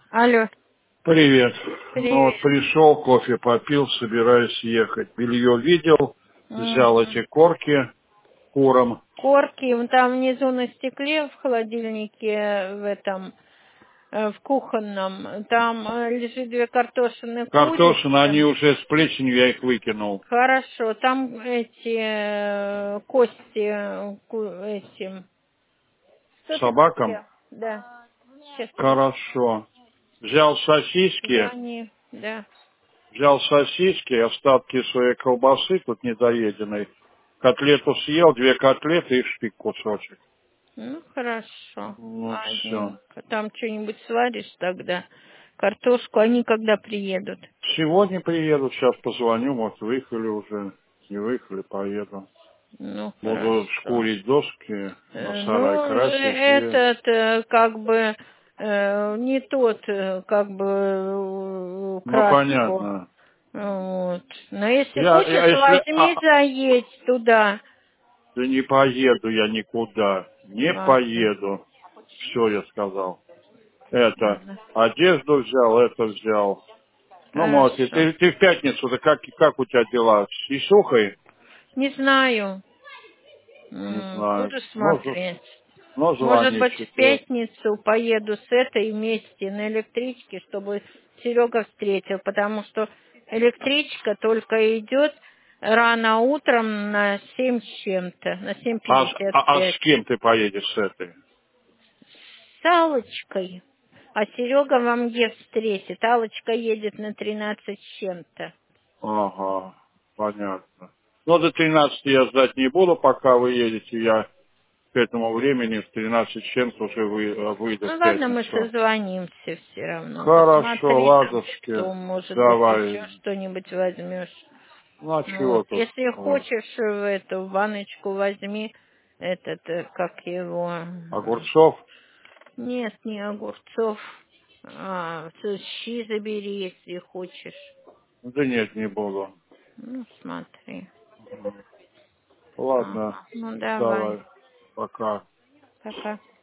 Алло, Привет. Ну вот привет. пришел, кофе попил, собираюсь ехать. Белье видел, взял Мгм. эти корки курам. Корки, вон там внизу на стекле в холодильнике, в этом, в кухонном, там лежит две картошины Картошины, курицы. они уже с плесенью, я их выкинул. Хорошо, там эти кости, этим. Что ты Собакам? хотел? Да. Сейчас Хорошо. Взял сосиски, звони. Да. остатки своей колбасы, тут недоеденной. Котлету съел, 2 котлеты и шпик кусочек. Ну, хорошо. Ну все. Ладненько. Там что-нибудь сваришь тогда? Картошку, они когда приедут? Сегодня приеду, сейчас позвоню, может выехали уже. Не выехали, поеду. Ну, Буду хорошо. шкурить доски, на сарай Ну, красить и... этот, как бы, не тот, как бы, Ну, краску. понятно. Вот. Но если Я хочешь, если... возьми, заедь туда. Да не поеду я никуда. Не Ладно. поеду. Все, я сказал. Это, Ладно. одежду взял, это взял. Ну, может, и Хорошо. ты в пятницу-то как у тебя дела? С сухой? Не знаю. Не знаю. Буду Ну, смотреть. Может звони в быть, в четверг. пятницу поеду с этой вместе на электричке, чтобы Серега встретил, потому что электричка только идет рано утром на 7 с чем-то, на семь пятьдесят А пять. с кем ты поедешь с этой? С Аллочкой. А Серега вам где встретит? Аллочка едет на 13 с чем-то. Ага, понятно. Ну, до 13 я ждать не буду, пока вы едете. Я к этому времени в 13 с чем-то уже выйду Ну в ладно, мы пятницу. созвонимся все равно. Хорошо, Посмотри там, ладушки. что, может быть, Давай. еще что-нибудь возьмешь. Ну, а чего Вот. тут? Если хочешь, в эту баночку возьми этот, как его... Огурцов? Нет, не огурцов. Щи забери, если хочешь. Да нет, не буду. Ну, смотри. Ладно, Ага. Ну, давай. давай. Пока. Пока.